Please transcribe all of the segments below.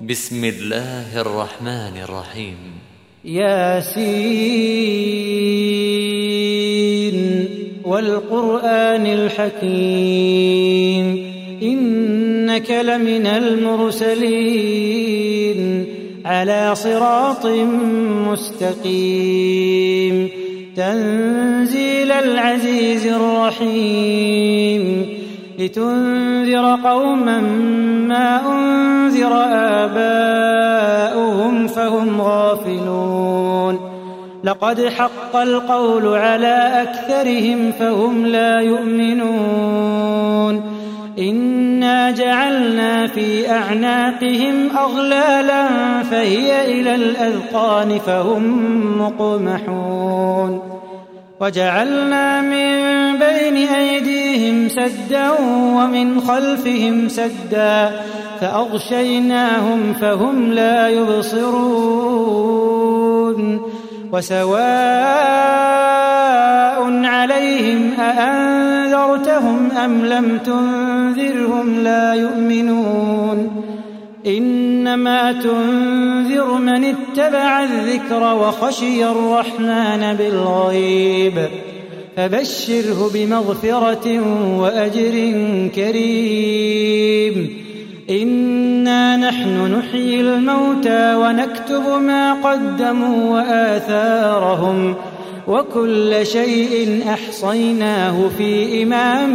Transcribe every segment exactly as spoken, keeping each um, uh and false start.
بسم الله الرحمن الرحيم. ياسين والقرآن الحكيم إنك لمن المرسلين على صراط مستقيم تنزيل العزيز الرحيم لتنذر قوما ما أنذر آباؤهم فهم غافلون لقد حق القول على أكثرهم فهم لا يؤمنون إنا جعلنا في أعناقهم أغلالا فهي إلى الأذقان فهم مقمحون وجعلنا من بين أيديهم سدا ومن خلفهم سدا فأغشيناهم فهم لا يبصرون وسواء عليهم أأنذرتهم أم لم تنذرهم لا يؤمنون إنما تنذر من اتبع الذكر وخشي الرحمن بالغيب فبشره بمغفرة وأجر كريم إنا نحن نحيي الموتى ونكتب ما قدموا وآثارهم وكل شيء أحصيناه في إمام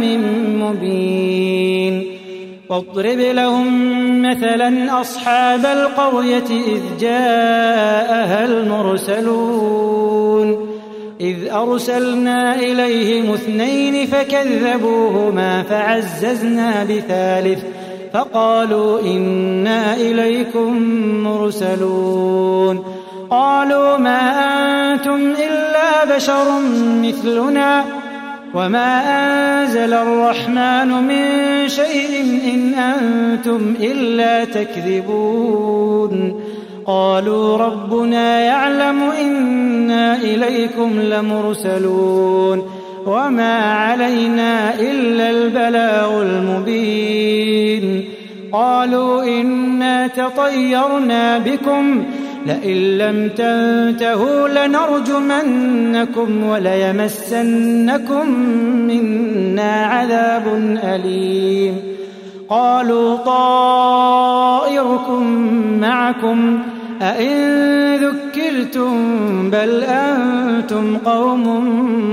مبين واضرب لهم مثلا أصحاب القرية إذ جاءها المرسلون إذ أرسلنا إليهم اثنين فكذبوهما فعززنا بثالث فقالوا إنا إليكم مرسلون قالوا ما أنتم إلا بشر مثلنا وما أنزل الرحمن من شيء إن أنتم إلا تكذبون قالوا ربنا يعلم إنا إليكم لمرسلون وما علينا إلا البلاغ المبين قالوا إنا تطيرنا بكم لئن لم تنتهوا لنرجمنكم وليمسنكم منا عذاب أليم قالوا طائركم معكم أئن ذكرتم بل أنتم قوم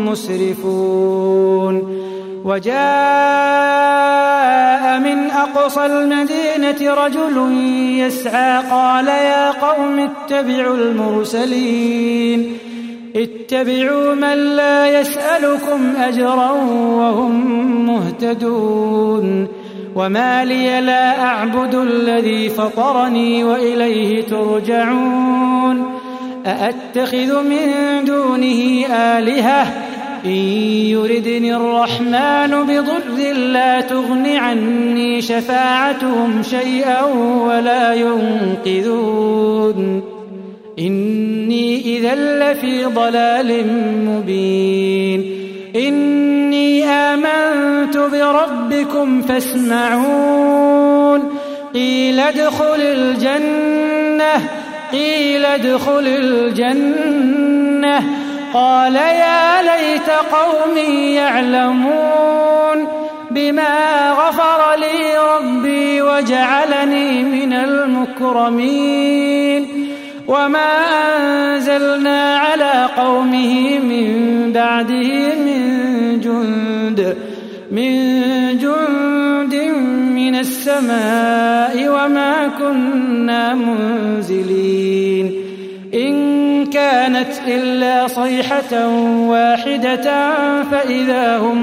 مسرفون وجاء من أقصى المدينة رجل يسعى قال يا قوم اتبعوا المرسلين اتبعوا من لا يسألكم أجرا وهم مهتدون وما لي لا أعبد الذي فطرني وإليه ترجعون أأتخذ من دونه آلهة إن يردني الرحمن بضر لا تغن عني شفاعتهم شيئا ولا ينقذون إني إذا لفي ضلال مبين إني آمنت بربكم فاسمعون قيل ادخل الجنة قيل ادخل الجنة قال يا ليت قومي يعلمون بما غفر لي ربي وجعلني من المكرمين وما أنزلنا على قومه من بعده من جند من جند من السماء وما كنا منزلين إن كانت إلا صيحة واحدة فإذا هم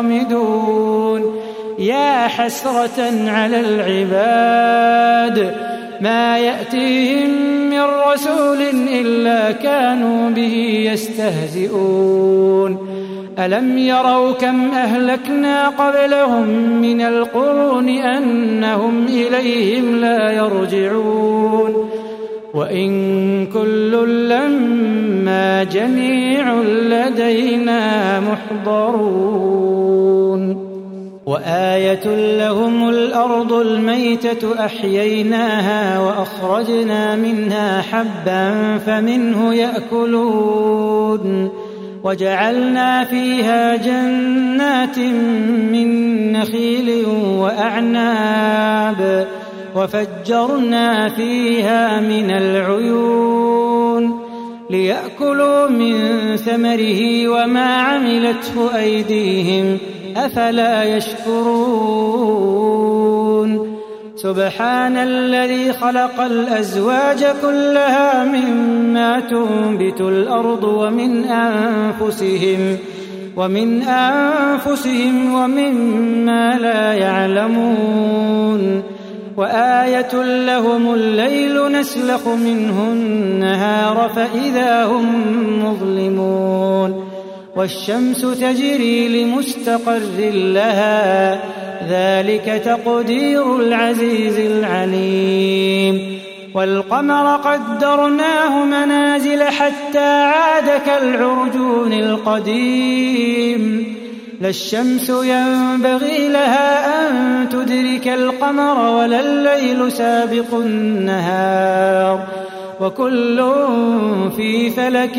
خامدون يا حسرة على العباد ما يأتيهم من رسول إلا كانوا به يستهزئون ألم يروا كم أهلكنا قبلهم من القرون أنهم إليهم لا يرجعون وإن كل لما جميع لدينا محضرون وآية لهم الأرض الميتة أحييناها وأخرجنا منها حبا فمنه يأكلون وجعلنا فيها جنات من نخيل وأعناب وفجرنا فيها من العيون ليأكلوا من ثمره وما عملته أيديهم أفلا يشكرون سبحان الذي خلق الأزواج كلها مما تنبت الأرض ومن أنفسهم ومن أنفسهم ومما لا يعلمون وآية لهم الليل نسلخ منه النهار فإذا هم مظلمون والشمس تجري لمستقر لها ذلك تقدير العزيز العليم والقمر قدرناه منازل حتى عاد كالعرجون القديم لا الشمس ينبغي لها أن تدرك القمر ولا الليل سابق النهار وكل في فلك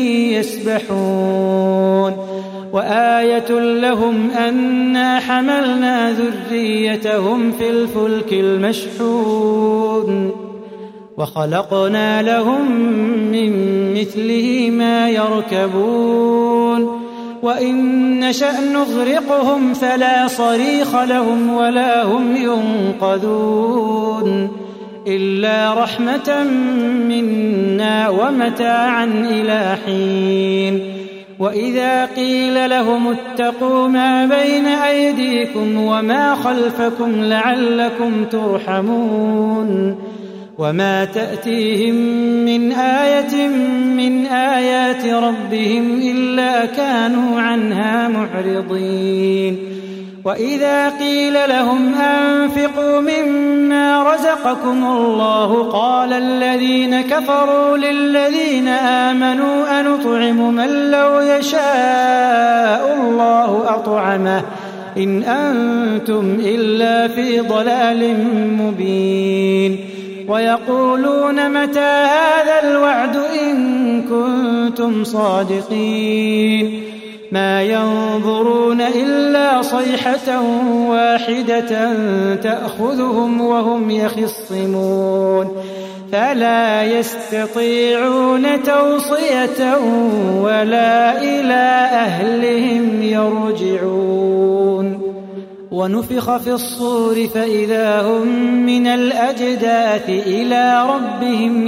يسبحون وآية لهم أنا حملنا ذريتهم في الفلك المشحون وخلقنا لهم من مثله ما يركبون وإن نشأ نغرقهم فلا صريخ لهم ولا هم ينقذون إلا رحمة منا ومتاعا إلى حين وإذا قيل لهم اتقوا ما بين أيديكم وما خلفكم لعلكم ترحمون وما تأتيهم من آية من آيات ربهم إلا كانوا عنها معرضين وإذا قيل لهم أنفقوا مما رزقكم الله قال الذين كفروا للذين آمنوا أنطعم من لو يشاء الله أطعمه إن أنتم إلا في ضلال مبين ويقولون متى هذا الوعد إن كنتم صادقين ما ينظرون إلا صيحة واحدة تأخذهم وهم يخصمون فلا يستطيعون توصية ولا إلى أهلهم يرجعون ونفخ في الصور فإذا هم من الأجداث إلى ربهم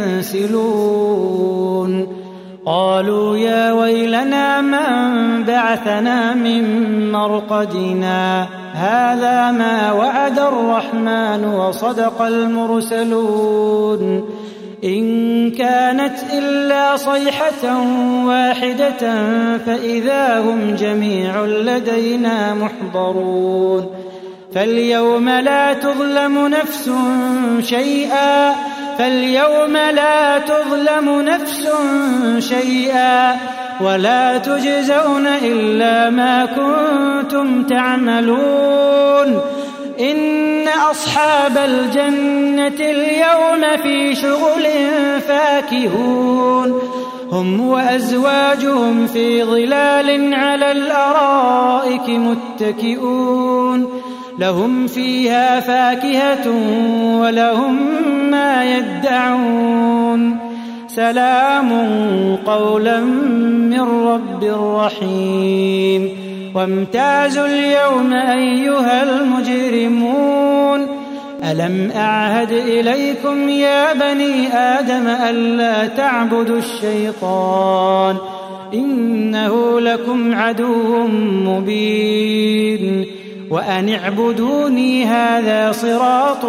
ينسلون قالوا يا ويلنا من بعثنا من مرقدنا هذا ما وعد الرحمن وصدق المرسلون إن كانت إلا صيحة واحدة فإذا هم جميع لدينا محضرون فاليوم لا تظلم نفس شيئا فاليوم لا تظلم نفس شيئا ولا تجزون إلا ما كنتم تعملون إن أصحاب الجنة اليوم في شغل فاكهون هم وأزواجهم في ظلال على الأرائك متكئون لهم فيها فاكهة ولهم ما يدعون سلام قولا من رب رحيم وامتازوا اليوم أيها المجرمون ألم أعهد إليكم يا بني آدم ألا تعبدوا الشيطان إنه لكم عدو مبين وأن اعبدوني هذا صراط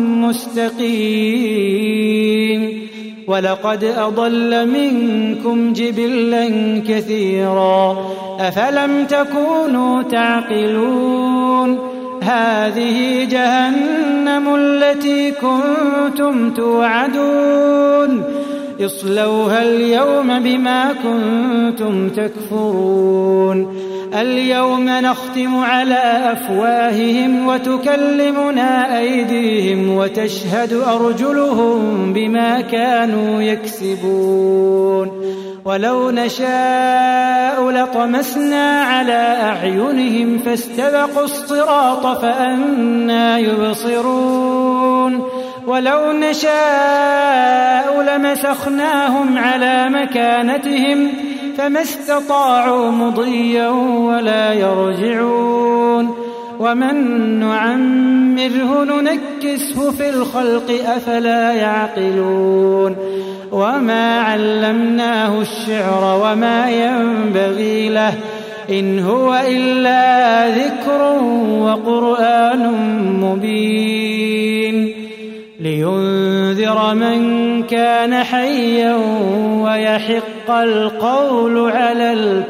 مستقيم ولقد أضل منكم جبلا كثيرا أفلم تكونوا تعقلون هذه جهنم التي كنتم توعدون اصلوها اليوم بما كنتم تكفرون اليوم نختم على أفواههم وتكلمنا أيديهم وتشهد أرجلهم بما كانوا يكسبون ولو نشاء لطمسنا على أعينهم فاستبقوا الصراط فأنى يبصرون ولو نشاء لمسخناهم على مكانتهم فما استطاعوا مضيا ولا يرجعون ومن نعمره ننكسه في الخلق أفلا يعقلون وما علمناه الشعر وما ينبغي له إن هو إلا ذكر وقرآن مبين لينذر من كان حيا ويحق القول على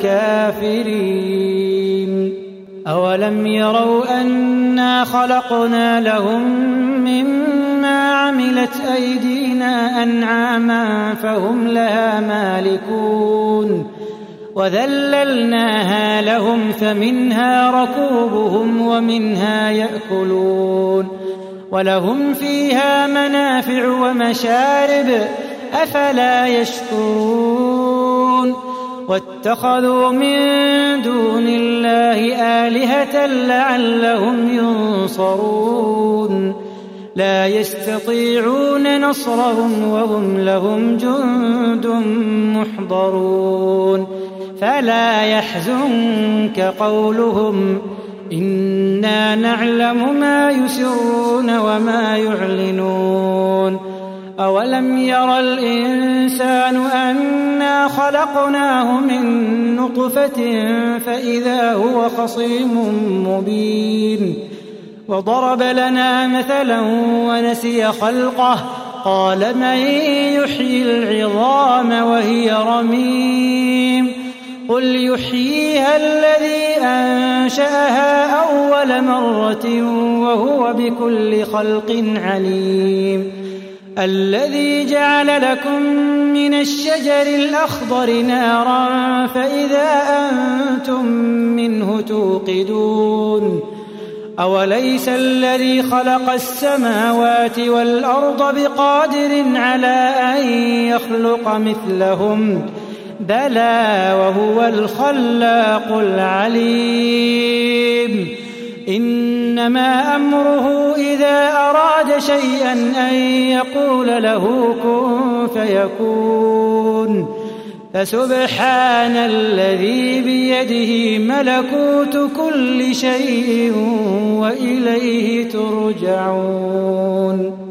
الكافرين أولم يروا أنا خلقنا لهم مما عملت أيدينا أنعاما فهم لها مالكون وذللناها لهم فمنها ركوبهم ومنها يأكلون ولهم فيها منافع ومشارب أفلا يشكرون واتخذوا من دون الله آلهة لعلهم ينصرون لا يستطيعون نصرهم وهم لهم جند محضرون فلا يحزنك قولهم إنا نعلم ما يسرون وما يعلنون أولم ير الإنسان أنا خلقناه من نطفة فإذا هو خصيم مبين وضرب لنا مثلا ونسي خلقه قال من يحيي العظام وهي رميم قل يحييها الذي أنشأها أول مرة وهو بكل خلق عليم الذي جعل لكم من الشجر الأخضر نارا فإذا أنتم منه توقدون أوليس الذي خلق السماوات والأرض بقادر على أن يخلق مثلهم بلى وهو الخلاق العليم إنما أمره إذا أراد شيئا أن يقول له كن فيكون فسبحان الذي بيده ملكوت كل شيء وإليه ترجعون